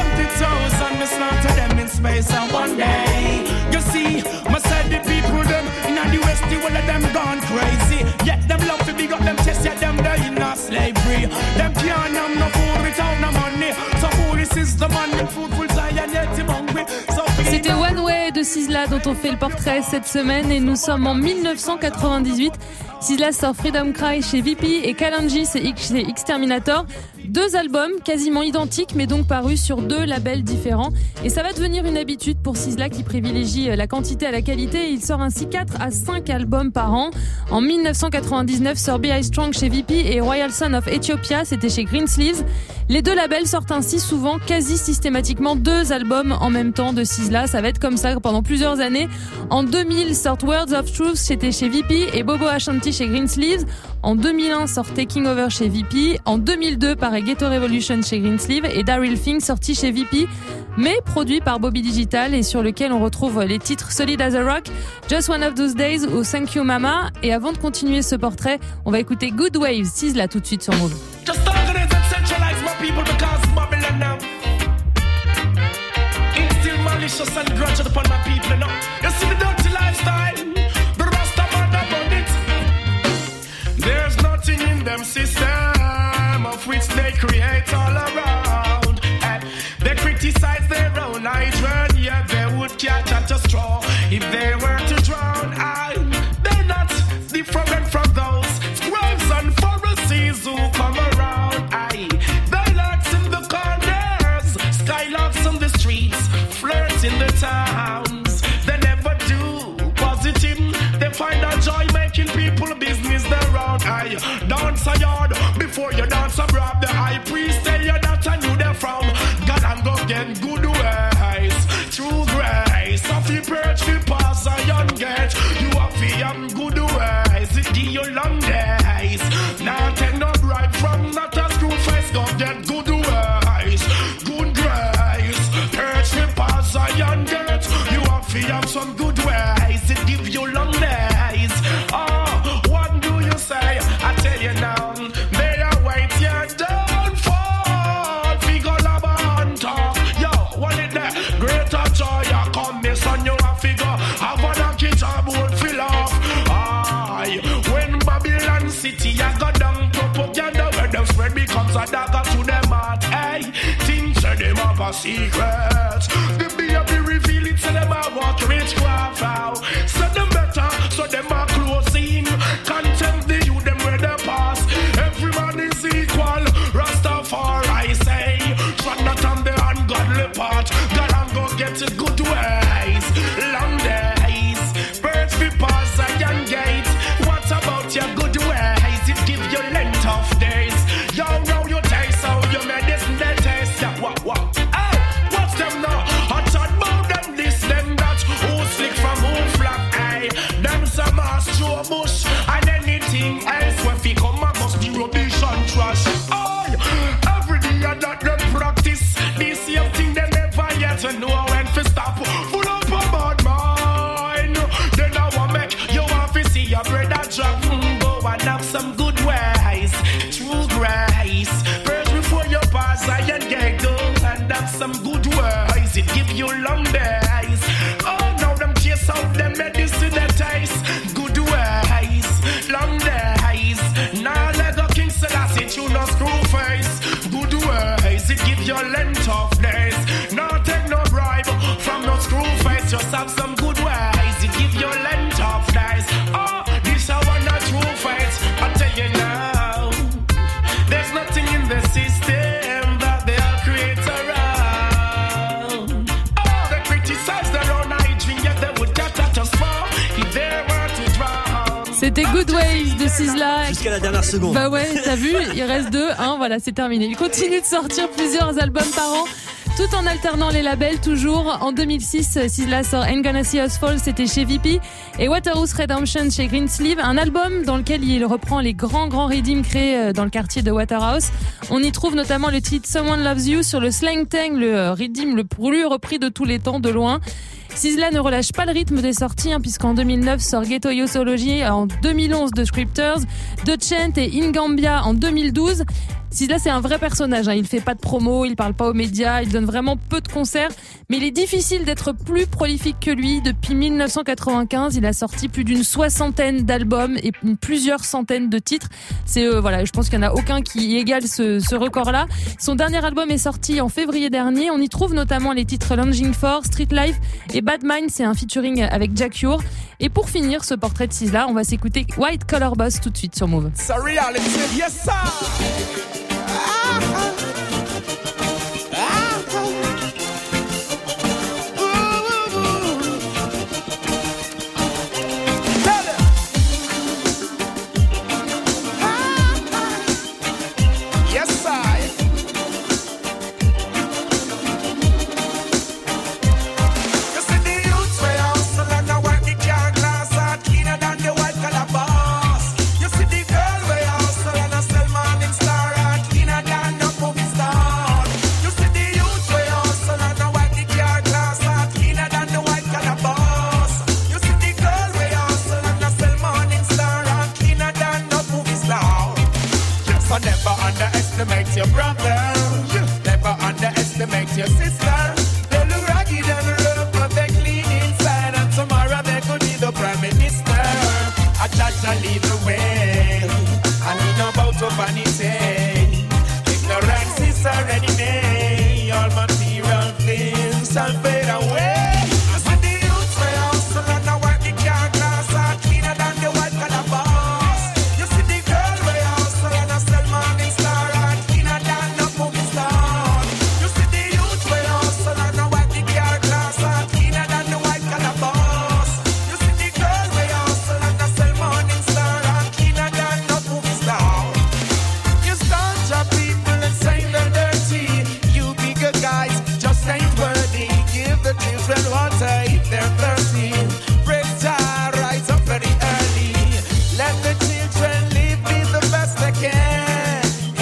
O: 70,000. Me slaughter them in space and one day. You see, me said the people them in the west, the one of them gone crazy. Yet them love to big up them chest, yet them they in a slavery. Them can't have no food without no money. So foolish is the man in fruitful Zion, yet him hungry.
F: C'était One Way de Sizzla dont on fait le portrait cette semaine et nous sommes en 1998. Sizzla sort Freedom Cry chez VP et Kalanji c'est chez Exterminator. 2 albums quasiment identiques mais donc parus sur 2 labels différents. Et ça va devenir une habitude pour Sizzla qui privilégie la quantité à la qualité. Il sort ainsi 4 à 5 albums par an. En 1999 sort Be I Strong chez VP et Royal Son of Ethiopia, c'était chez Greensleeves. Les 2 labels sortent ainsi souvent quasi systématiquement 2 albums en même temps de Sizzla. Ça va être comme ça pendant plusieurs années. En 2000 sort Words of Truth, c'était chez VP et Bobo Ashanti chez Greensleeves. En 2001 sort Taking Over chez VP. En 2002 pareil Ghetto Revolution chez Greensleeves et Daryl Fink sorti chez VP. mais produit par Bobby Digital et sur lequel on retrouve les titres Solid as a Rock, Just One of Those Days ou Thank You Mama. Et avant de continuer ce portrait, on va écouter Good Waves, Sizzla tout de suite sur Move.
O: Just organize and centralize my people because Babylon now instill malicious and grudge upon my people now. You see the dirty lifestyle, the rasta man upon it. There's nothing in them system of which they create all around. And they criticize their own hydrant, yeah, they would catch at a straw if they were to drown. They're not different from those scribes and Pharisees who come around. They lurks in the corners, skylarks on the streets, flirts in the towns. They never do positive. They find a joy making people business around. Dance a yard before you dance a rob. The high priest tell you that I knew they frown. God and go get good ways, true grace. If you perch, you pass a young gate. You have to good ways, it give you long days. Now take no bribe from not a screw face. Go get good ways, good grace. Perch, you pass a young gate. You have to have some good ways, it give you long days. Oh, what do you say? I tell you now, they await your downfall. Figure love and talk. Yo, what is that? Greater joy, you come, me son, you have figure. Have a kitchen board fill off. When Babylon City, I got down propaganda where the spread becomes a dagger to them heart. Hey, things say them have a secret. The baby reveal it, so them a walk witchcraft out. So them better, so them a close in. Contempt the youth, them where they pass. Every man is equal. Rastafari say, try not on the ungodly part. God and go get a good ways. Long days, birds be pass a young gate. What about your good ways? It give you length of days. Yo, now you taste how you medicine they taste. Yeah, what? Hey, what's them now? I thought about them this, them that. Who slick from who flap? Hey, them some ass Joe Bush and anything else. When we come and must be rubbish and trash. Oh, every day that they practice this same thing they never yet know when to stop. Full up a bad mind. Then I want make you want to see your brother drop. Go and have some good ways, true grace. First before you pass I and get go and have some good ways. It give you long days. Oh, now them chase out them medicine that taste. Good ways, long days. Now let the King Selassie you no screw face. Good ways, it give you length of days. Now take no bribe from no screw face. Just have some good ways, it give you length of days. Oh, this I want a true face. I tell you now, there's nothing in the system that they all create around. Oh, they criticize their own hygiene, yet they would get at us more if they were to drown.
F: C'était Good Waves de Sizzla.
C: Jusqu'à la dernière seconde.
F: Bah ouais, t'as vu, il reste 2, voilà, c'est terminé. Il continue de sortir plusieurs albums par an, tout en alternant les labels toujours. En 2006, Sizzla sort Ain't Gonna See Us Fall, c'était chez VP, et Waterhouse Redemption chez Greensleeve, un album dans lequel il reprend les grands rythms créés dans le quartier de Waterhouse. On y trouve notamment le titre Someone Loves You sur le Slang Tang, le rythme le plus repris de tous les temps, de loin. Sizzla ne relâche pas le rythme des sorties, puisqu'en 2009 sort Ghetto Yossology, en 2011 The Scripters, The Chant et In Gambia en 2012. Sizzla, c'est un vrai personnage, il fait pas de promo, il parle pas aux médias, il donne vraiment peu de concerts, mais il est difficile d'être plus prolifique que lui. Depuis 1995, il a sorti plus d'une 60aine d'albums et plusieurs centaines de titres. C'est je pense qu'il y en a aucun qui égale ce record-là. Son dernier album est sorti en février dernier. On y trouve notamment les titres Longing For, Street Life et Bad Mind. C'est un featuring avec Jack Ure. Et pour finir ce portrait de Sizzla, on va s'écouter White Collar Boss tout de suite sur Move.
J: It's a reality, yes sir.
G: You see the girl way hustle and a sell morning star and cleaner than no
M: vanity. Ignorance is our enemy. All material things shall fade away. As with the youth way hustle and the work, the car glass are cleaner than the white collar boss. You see the girl way hustle and a sell morning star are cleaner than the movie star. You see the youth way hustle and the work, the car glass are cleaner than the white collar boss. You see the girl way hustle and a sell morning star are cleaner than the movie star. You start your people and say they're dirty. You bigger guys just ain't worthy. Give the children water if they're thirsty. Break time, rise up very early. Let the children live, be the best they can.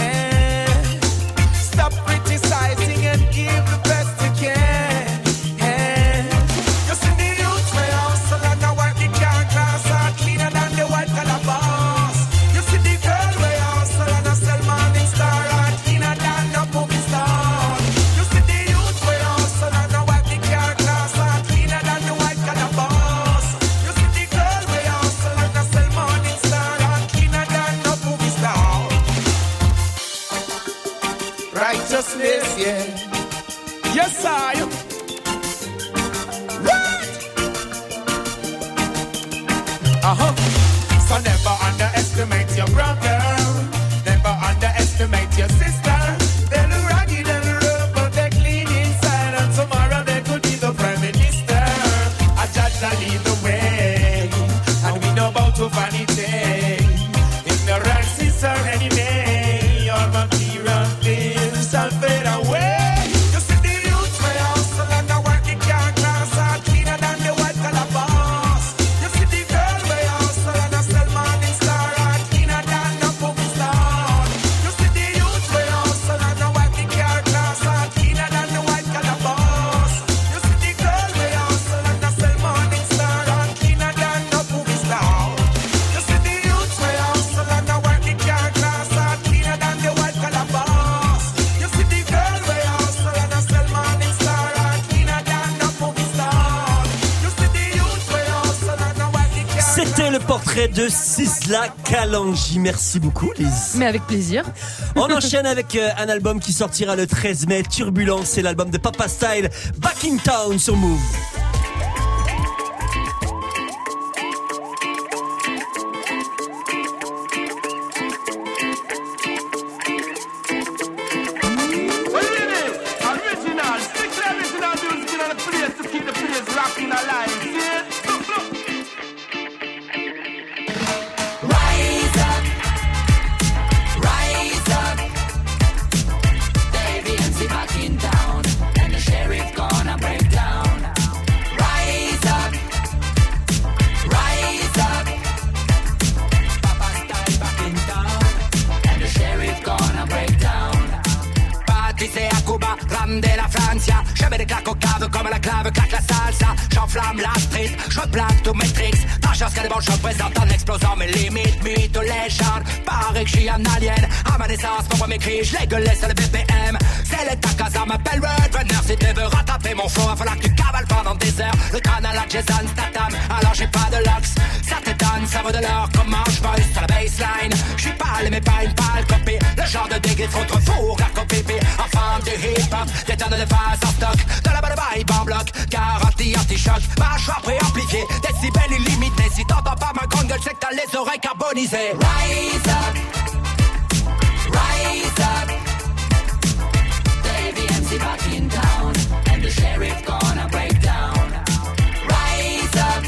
M: Stop criticizing and give the best you can. You see the youth way hustle and the work, the car glass are cleaner than the white collar boss. You see the girl way hustle and a sell morning star are cleaner than the movie star. You see the youth way hustle and the work, the car glass are cleaner than the white collar boss. You see the girl way hustle and a sell morning star are cleaner than the movie star. Righteousness, yeah. Yes, I am. So never underestimate your brother. Never underestimate your sister. They're ragged and rough, but they're clean inside. And tomorrow they could be the prime minister. A judge that lead the way. And we know about to vanity. Ignorance is our enemy. All material things shall fade away. You see the youth way hustle and the work, the car glass are cleaner than the white collar boss. You see the girl way hustle and a sell morning star are cleaner than the movie star. You see the youth way hustle and the work, the car glass are cleaner than the white collar boss. You see the girl way hustle and a sell morning star are cleaner than the movie star. You see the youth way hustle and the work, the car glass are cleaner than the white collar boss. You see the girl way hustle and a sell morning star are cleaner than the movie star. You see the youth way hustle and the work, the car.
C: C'était le portrait de Sisla Kalonji. Merci beaucoup, Lise.
F: Mais avec plaisir.
C: On enchaîne avec un album qui sortira le 13 mai. Turbulence, c'est l'album de Papa Style. Back in Town sur Move.
D: Well, it is original, strictly original music in the place to keep the place rocking alive. See it? Look, look.
A: Rise up, rise up. Davey MC back in town, and the sheriff gonna break down. Rise up, rise up. Papa Style back in town, and the sheriff gonna break down.
P: Pâtissé à Cuba, rame de la Francia. Je mets des claques au cave comme la clave claque la salsa. J'enflamme la street, je plaque tous mes tricks. Ta chance qu'elle est bon, je présente en explosant mes limites. Mythe légende, paraît que je suis un alien. À ma naissance, mon premier cri, je l'ai gueulé sur le BPM. C'est l'état casa, m'appelle Red Runner. Si tu veux rattraper mon flow, il va falloir que tu cavales pendant des heures. Le crâne à la Jason Statham, alors j'ai pas de lux. Ça t'étonne, ça vaut de l'or, comment je bosse sur la baseline. Je suis pâle, mais pas une pâle copie. Le genre de dégriffe entre four, la copie. Enfin du hip-hop, des tonnes de phases en stock. De la bonne vibe en bloc, garantie anti-choc. Mâchoire préamplifiée, décibels illimités. Si t'entends pas ma grande gueule, c'est que t'as les oreilles carbonisées.
A: Rise up, rise up. Davey MC back in town, and the sheriff gonna break down. Rise up,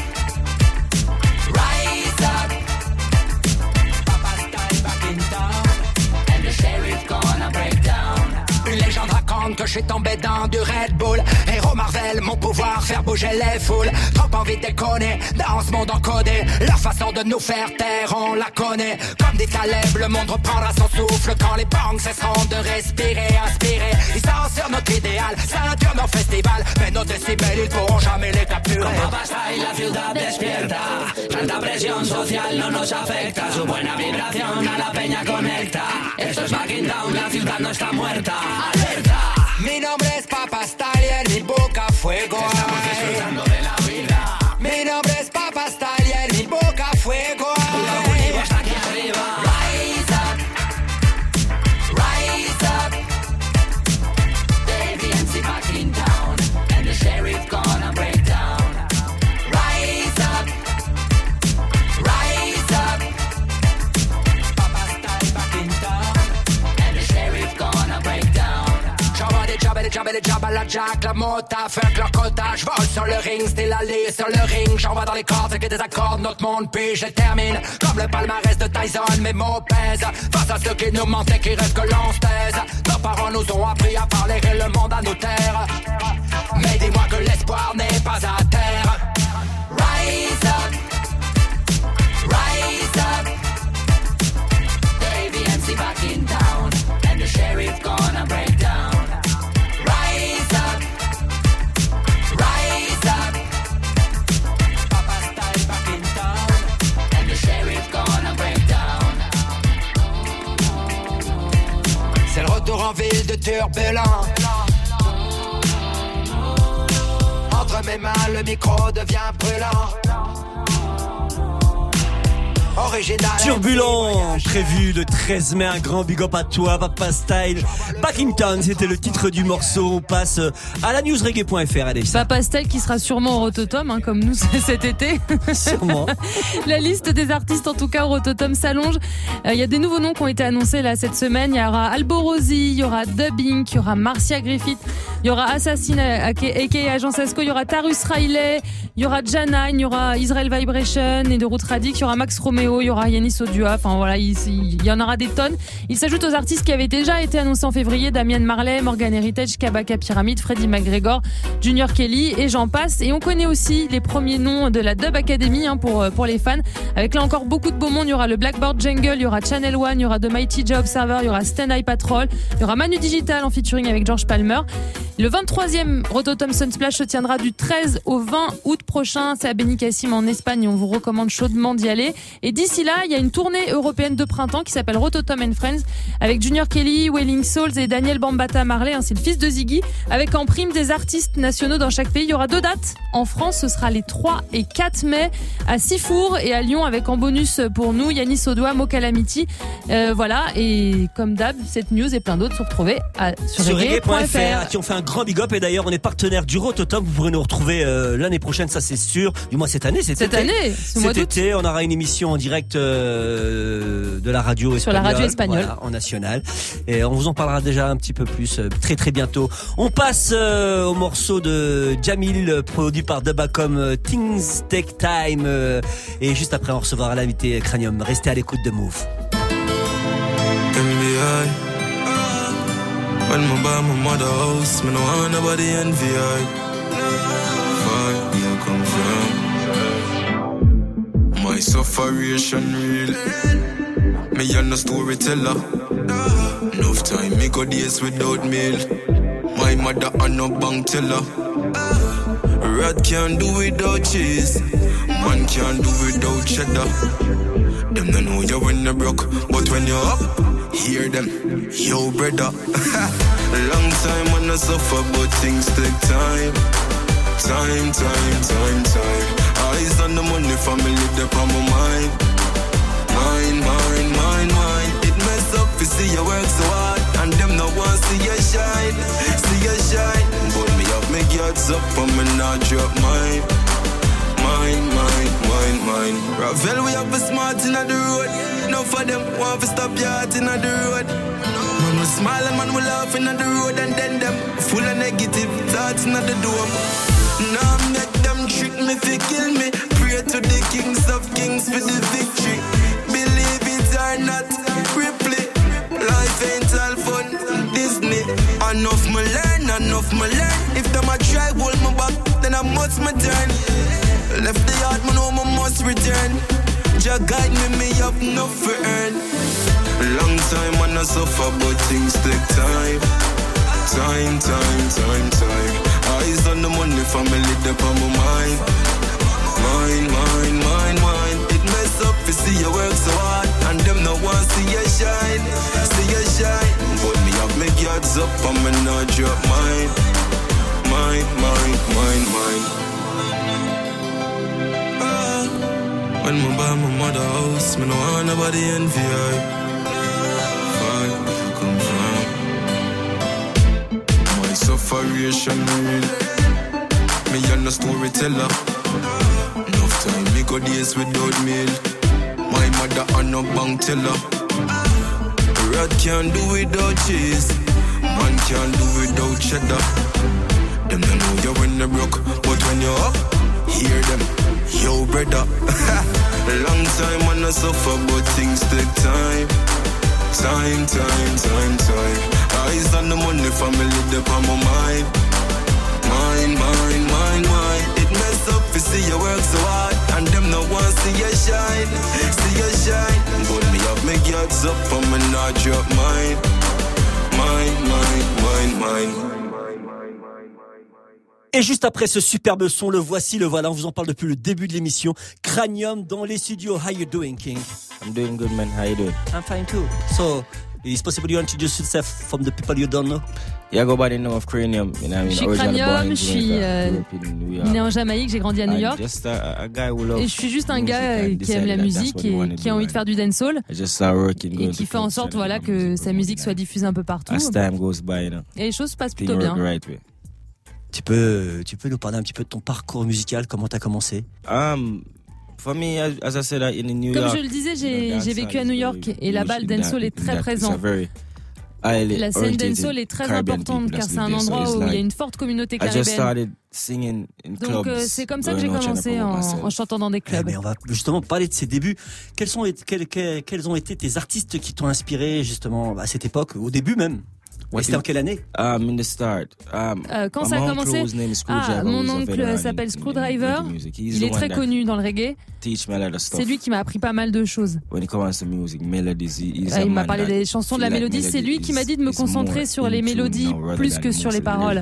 A: rise up. Papa Style back in town, and the sheriff gonna break down.
P: Une légende raconte que je suis tombé dans du Red Bull. Héros Marvel, mon pouvoir, faire bouger les foules. Trop envie de déconner, dans ce monde encodé. Leur façon de nous faire taire, on la connaît. Comme dit Caleb, le monde reprendra son souffle quand les banques cesseront de respirer, aspirer. Ils sont sur notre idéal, ceinture nos festivals. Mais nos décibels, ils pourront jamais les capturer.
A: Con Papa Style la ciudad despierta. Tanta presión social no nos afecta. Su buena vibración a la peña conecta. Esto es Back in Town, la ciudad no está muerta. ¡Alerta!
P: Mi nombre es Papa Style y en mi boca fuego hay.
A: Estamos disfrutando de la vida.
P: Mi nombre es Papa Style y en mi boca fuego hay.
A: Lo único está aquí arriba. Rise up,
P: Jack, la mota, fuck leur quota. J'vole sur le ring, style aller sur le ring. J'envoie dans les cordes, c'est que des accords, notre monde, puis je termine. Comme le palmarès de Tyson, mes mots pèsent. Face à ceux qui nous mentent et qui rêvent que l'on se taise. Nos parents nous ont appris à parler et le monde à nous taire. Mais dis-moi que l'espoir n'est pas à terre. Rise up, rise up. The AVMC back in town, and the sheriff gonna break down. Rise up, rise up. Papa style back in town, and the sheriff gonna break down. C'est le retour en ville de turbulent. Entre mes mains, le micro devient brûlant. Original.
C: Turbulent, prévu le 13 mai, un grand big up à toi, Papa Style. Back in Town, c'était le titre du morceau. On passe à la newsreggae.fr, allez.
F: Papa Style qui sera sûrement au Rototom, hein, comme nous cet été.
C: Sûrement.
F: La liste des artistes, en tout cas, au Rototom s'allonge. Il y a des nouveaux noms qui ont été annoncés là cette semaine. Il y aura Alborosi, il y aura Dubbing, il y aura Marcia Griffith, il y aura Assassin, aka Agent Sasco, il y aura Tarus Riley, il y aura Jana, il y aura Israel Vibration et de Route Radic, il y aura Max Romeo, il y aura Yanis Odua, enfin voilà, il y en aura des tonnes. Il s'ajoute aux artistes qui avaient déjà été annoncés en février: Damien Marley, Morgan Heritage, Kabaka Pyramid, Freddie McGregor, Junior Kelly et j'en passe. Et on connaît aussi les premiers noms de la Dub Academy, hein, pour les fans, avec là encore beaucoup de beaux mondes. Il y aura le Blackboard Jungle, il y aura Channel One, il y aura The Mighty J Observer, il y aura Stand Eye Patrol, il y aura Manu Digital en featuring avec George Palmer. Le 23e Rototom Sunsplash se tiendra du 13 au 20 août prochain. C'est à Benicassim en Espagne et on vous recommande chaudement d'y aller. Et d'ici là, il y a une tournée européenne de printemps qui s'appelle Rototom and Friends avec Junior Kelly, Wailing Souls et Daniel Bambata Marley, hein, c'est le fils de Ziggy, avec en prime des artistes nationaux dans chaque pays. Il y aura 2 dates. En France, ce sera les 3 et 4 mai à Sifour et à Lyon avec en bonus pour nous Yanis Odua, Mo Calamity. Voilà, et comme d'hab, cette news et plein d'autres sont retrouvées sur reggae.fr.
C: à qui on fait un grand big up. Et d'ailleurs, on est partenaire du Rototom. Vous pourrez nous retrouver l'année prochaine, ça c'est sûr. Du moins cette année,
F: cette année,
C: cet été, on aura une émission en direct de la radio espagnole.
F: Sur la radio espagnole.
C: Voilà, en national. Et on vous en parlera déjà un petit peu plus très très bientôt. On passe au morceau de Jamil, produit par Dubacom, Things Take Time. Et juste après, on recevra l'invité Cranium. Restez à l'écoute de Move.
Q: MBI. When my buy my mother house, me no want nobody envy I. Far you come from. My sufferation real. Me and no storyteller. Enough time me go days without meal. My mother and no bank teller. Rat can't do without cheese. Man can't do without cheddar. Them don't know you when you're broke, but when you're up, hear them, yo brother. Long time when I suffer, but things take time. Time. Eyes on the money, family, they're on my mind. Mine. It mess up, you see you work so hard, and them no want see you shine. But me up, make yards up, and me not drop mine. Mine. Ravel, we have a smart in the road. No for them, want to stop your heart in the road. Man will smile and man will laugh in the road, and then them full of negative thoughts in the dome. Now make them trick me, fi kill me. Pray to the kings of kings for the victory. Believe it or not, replay. Life ain't all fun, Disney. Enough me learn. If them a try hold me back, then I must my turn. Left the yard, man, know I must return. Jah guide me have enough for earn. Long time man I suffer, but things take time. Time. Eyes on the money, family, they're on my mind. Mine. It mess up, you see you work so hard, and them no want see you shine. But me have make yards up, and me not drop mine. When I buy my mother house, me no want nobody envy I. Far you come from. My sufferation real. Me and no storyteller. Enough time me go days without meal. My mother and no bank teller. Rat can't do without cheese. Man can't do without cheddar. you broke, but when you up, hear them. Yo, brother. Long time man I suffer, but things take time. Time. Eyes on the money, family, they on my mind. Mine. It mess up to see you work so hard, and them no want see you shine. But me have me guards up, and me not drop mine. Mine.
C: Et juste après ce superbe son, le voilà, on vous en parle depuis le début de l'émission. Cranium dans les studios. How you doing, King?
R: I'm doing good, man. How you doing?
C: I'm fine too. So, is it possible you introduce yourself from the people you don't know?
R: Yeah, go by the name of Cranium. You know what I mean?
F: Je suis Cranium, je suis né en Jamaïque, j'ai grandi à New York. Et je suis juste un gars qui aime la musique et qui a envie de faire du dancehall. Et qui fait en sorte voilà, que sa musique soit diffusée un peu partout. Et les choses se passent plutôt bien.
C: Tu peux nous parler un petit peu de ton parcours musical, comment t'as commencé?
R: For me, as I said, in New
F: Comme
R: York,
F: je le disais, j'ai vécu à New York et là-bas le dancehall est très présent. La scène dancehall est très importante car c'est un endroit où il y a une forte communauté caribéenne. Donc c'est comme ça que j'ai commencé en chantant dans des clubs.
C: Mais on va justement parler de ces débuts. Quels ont été tes artistes qui t'ont inspiré justement à cette époque, au début même? Et c'était en quelle année?
R: In the start.
F: Quand ça a commencé, mon oncle s'appelle Screwdriver. Il est très connu dans le reggae. C'est lui qui m'a appris pas mal de choses. Il m'a parlé des chansons, de la mélodie. C'est lui qui m'a dit de me concentrer sur les mélodies plus que sur les paroles.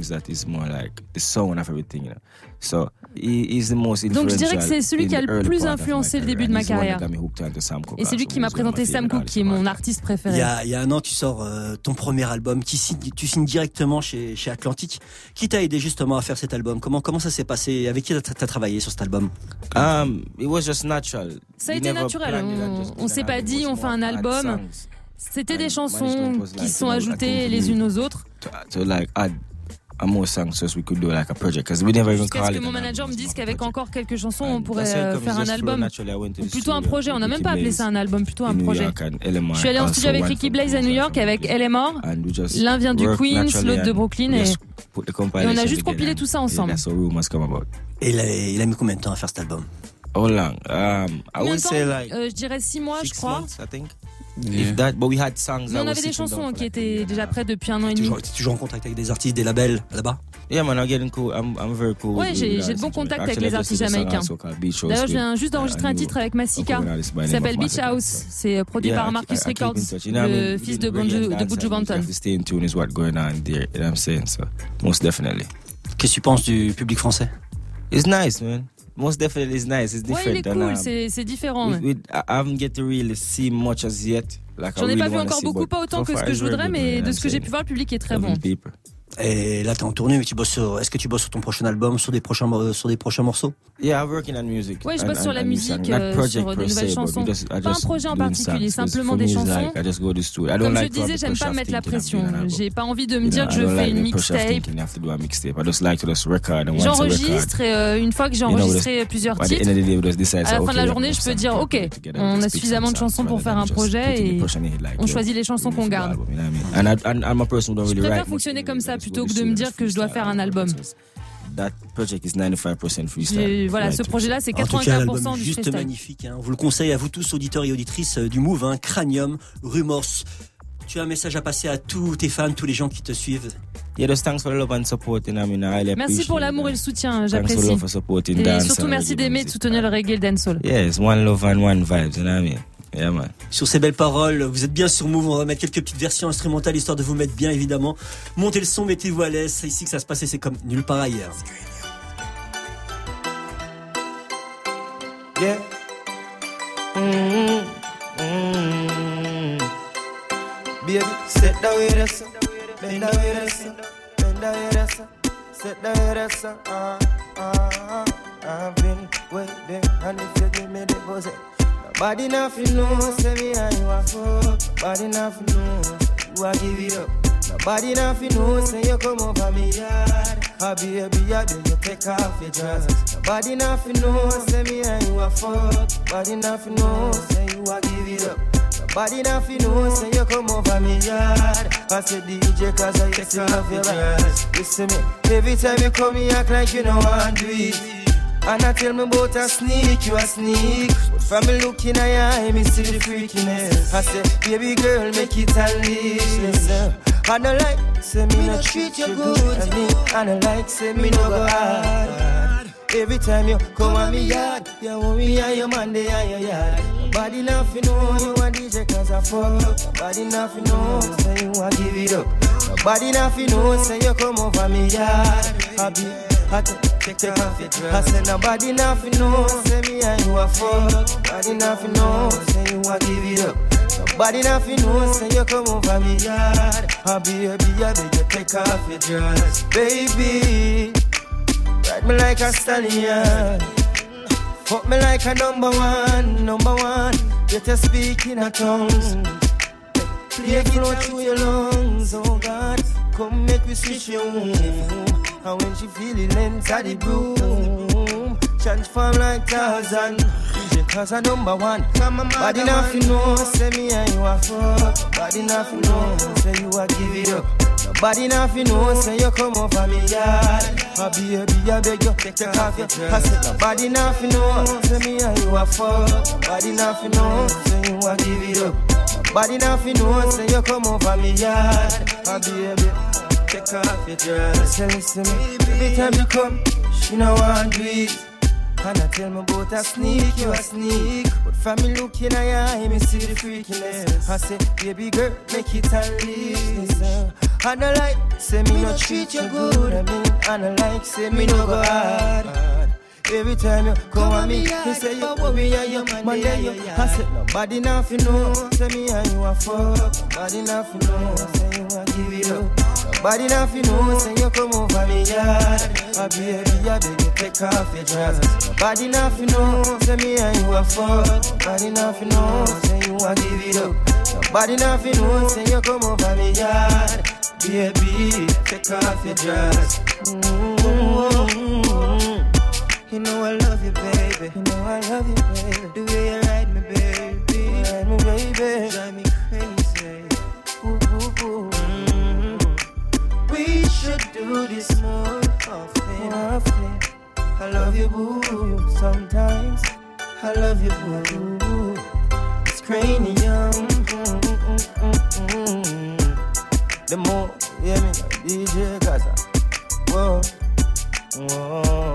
F: Donc je dirais que c'est celui qui a le plus influencé le début de ma carrière. Et c'est lui qui m'a présenté Sam Cooke, qui est mon artiste préféré.
C: Il y a un an, tu sors ton premier album, tu signes directement chez Atlantic. Qui t'a aidé justement à faire cet album? Comment ça s'est passé? Avec qui t'as travaillé sur cet album?
R: It was just natural.
F: Ça a été naturel. On s'est pas dit on fait un album. C'était des chansons qui se sont ajoutées les unes aux autres.
R: More songs so we could do like a project because we never even call it.
F: Parce que mon manager me dise qu'avec encore quelques chansons on pourrait faire un album, ou plutôt un projet. On n'a même pas appelé ça un album, plutôt un projet. Je suis allé en studio avec Ricky Blaze à New York avec LMR. L'un vient du Queens, l'autre de Brooklyn et on a juste compilé tout ça ensemble.
C: Et il a mis combien de temps à faire cet album?
R: How long? I would say like
F: je dirais 6 mois, je crois.
R: I think. If that, but we had songs.
F: Mais on avait des chansons qui étaient déjà prêtes depuis 1 an et demi.
C: T'es toujours en contact avec des artistes, des labels là-bas?
R: Yeah man, I'm getting cool. I'm very cool.
F: Ouais, j'ai de bons contacts avec les artistes jamaïcains. D'ailleurs, je viens juste d'enregistrer un titre avec Massika. Il s'appelle Beach House. C'est produit par Marcus Records, le fils de Buju Banton.
R: Stay in tune is what going on there. You know what I'm saying? So most definitely.
C: Qu'est-ce que tu penses du public français?
R: It's nice, man. Most definitely it's nice. It's different.
F: Ouais, il est cool, c'est différent.
R: I haven't get to really see much as yet.
F: J'en ai pas vu encore beaucoup, pas autant que ce que je voudrais, mais de ce que j'ai pu voir, le public est très bon.
C: Et là, t'es en tournée, mais est-ce que tu bosses sur ton prochain album, sur des prochains morceaux?
R: Yeah, I'm working on music.
F: Ouais, je bosse sur la musique, sur des nouvelles chansons. Pas un projet en particulier, simplement des chansons. Comme je disais, j'aime pas mettre la pression. J'ai pas envie de me dire que je fais une mixtape. J'enregistre et une fois que j'ai enregistré plusieurs titres, à la fin de la journée, je peux dire ok, on a suffisamment de chansons pour faire un projet et on choisit les chansons qu'on garde. Je préfère fonctionner comme ça plutôt que de me dire que je dois faire un album. Voilà, ce projet-là, c'est 95% du
C: juste magnifique. On vous le conseille à vous tous, auditeurs et auditrices du Move, Cranium, Rumors. Tu as un message à passer à tous tes fans, tous les gens qui te suivent.
F: Merci pour l'amour et le soutien, j'apprécie. Et surtout, merci d'aimer et de soutenir le reggae et le dancehall.
R: Yes, one love and one vibes, you know what I mean? Yeah, man.
C: Sur ces belles paroles, vous êtes bien sur Move, on va mettre quelques petites versions instrumentales histoire de vous mettre bien évidemment. Montez le son, mettez-vous à l'aise, c'est ici que ça se passe et c'est comme nulle part ailleurs.
Q: Yeah. Baby, set the way that's bend the way that's bend the way that's set the way that's I've been waiting and if you give me the buzz. Nobody nothing knows, say me and you are fuck. Nobody nothing knows, you are give it up. Nobody nothing knows, say you come over me yard. Oh baby, yeah, then you take off your dress. Nobody nothing knows, say me and you are fuck. Nobody nothing knows, say you are give it up.
L: Nobody nothing knows, say you come over me yard. I said DJ, cause I used to love your eyes. Listen me, every time you come, you act like you know I do it. And I tell me about a sneak, you a sneak. But from me looking at your eye, me see the freakiness. I say, baby girl, make it unleash. Listen, I don't like, say me no treat you good. I don't like, say me no go hard. Every time you come on me yard, you want me and your man they are your yard. Nobody nothing know you a DJ cause I fuck. Nobody nothing know, say you want give it up. Nobody nothing know, say you come over me yard. I take off your dress. I said nobody nothing know, say me and you a fuck. Nobody nothing know, say you want give it up. Nobody nothing know, say you come over me yard. Baby, I beg you take off your dress. Baby, ride me like a stallion. Fuck me like a number one. Get to speak in a tongue. Play flow through your lungs, oh God. Come make me switch your room. And when she feel it, enter the broom. Transform like Tarzan. DJ cause I number one. Body nothing know, say me and you a fuck. Body nothing know, say you a give it up. Nobody nothing know, say you come over me yard. Baby, I beg you, take off your dress. I said nobody nothing know, say me and you a fuck. Nobody nothing know, say you a give it up. Nobody nothing know, say you come over me yard. Baby, take off your dress. Listen to me, every time you come, she know I do it. And I tell me about a sneak, you a sneak. But from me looking at your eye, me see the freakiness. I say, baby girl, make it unleash. I don't like, say me no treat you good. I don't like, say me no go hard. Every time you come at me, you say you want me and your man there. I said nobody nothing know, say me and you a fuck. Nobody nothing know, say you a give it up. Nobody nothing know, say you come over me yard. Baby, I beg you take off your dress. Nobody nothing know, say me and you a fuck. Nobody nothing know, say you a give it up. Nobody nothing know, say you come over me yard. Baby, take off your dress. You know I love you, baby. You know I love you, baby. The way you ride me, baby. Ride me, baby. Drive me crazy. Ooh, ooh, ooh. We should do this more often. I love you, boo. Sometimes I love you, boo. It's cranium. The more, yeah, me DJ Gaza. Whoa, whoa.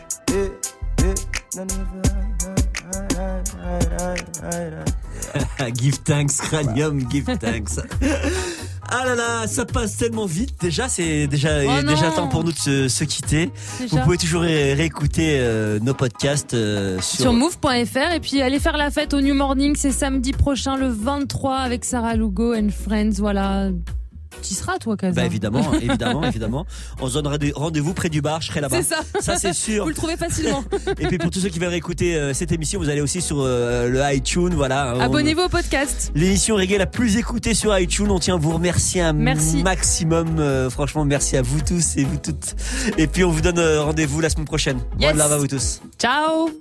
C: Give thanks, Cranium, give thanks. Ah là là, ça passe tellement vite. Déjà, c'est déjà temps pour nous de se quitter. Déjà. Vous pouvez toujours réécouter nos podcasts
F: sur move.fr et puis aller faire la fête au New Morning. C'est samedi prochain, le 23, avec Sarah Lugo and Friends. Voilà. Tu y seras, toi, Kaza?
C: Bah évidemment. On se donnera rendez-vous près du bar, je serai là-bas.
F: C'est ça.
C: Ça, c'est sûr.
F: Vous le trouvez facilement.
C: Et puis pour tous ceux qui veulent écouter cette émission, vous allez aussi sur le iTunes, voilà.
F: Abonnez-vous au podcast.
C: L'émission reggae la plus écoutée sur iTunes. On tient à vous remercier un maximum. Franchement, merci à vous tous et vous toutes. Et puis on vous donne rendez-vous la semaine prochaine.
F: Yes.
C: One love à vous tous.
F: Ciao.